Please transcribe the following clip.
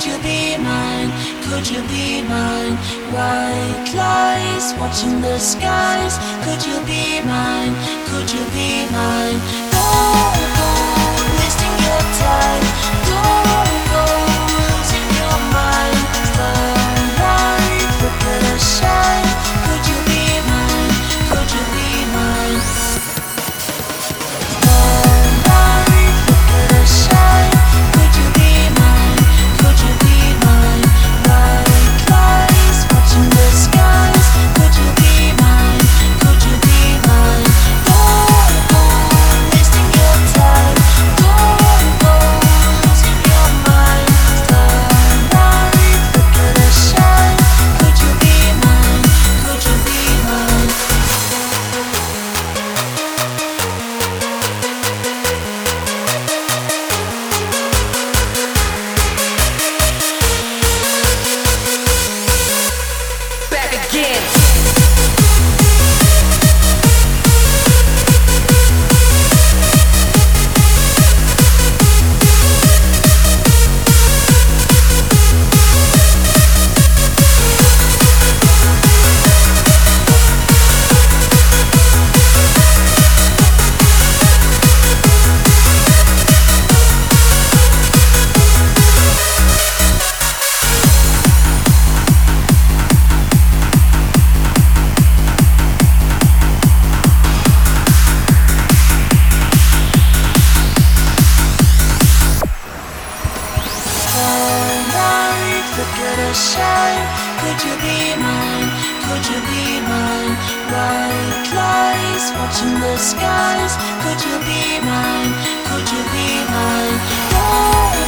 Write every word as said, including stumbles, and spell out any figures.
you be mine? Could you be mine? White lies watching the skies. Could you be mine? Could you be mine? Don't go wasting your time. Don't go losing your mind. Starlight, look at us shine. Could you be mine? Could you be mine? Starlight, look at us shine. Could you be mine? Could you be mine? White lies watching the skies. Could you be mine? Could you be mine? Don't go wasting your time. Don't go losing your mind. Starlight, look at us shine. Could you be mine? Could you be mine? Back again. Starlight, look at us shine. Could you be mine? Could you be mine? White lies watching the skies. Could you be mine? Could you be mine? Don't